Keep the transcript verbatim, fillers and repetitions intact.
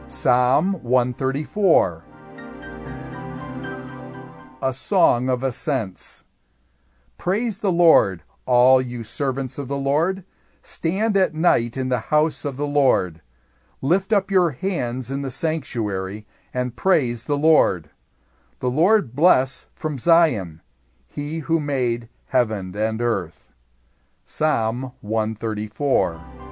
Psalm one thirty-four. A Song of Ascents. Praise the Lord, all you servants of the Lord. Stand at night in the house of the Lord. Lift up your hands in the sanctuary, and praise the Lord. The Lord bless from Zion, he who made heaven and earth. Psalm one thirty-four.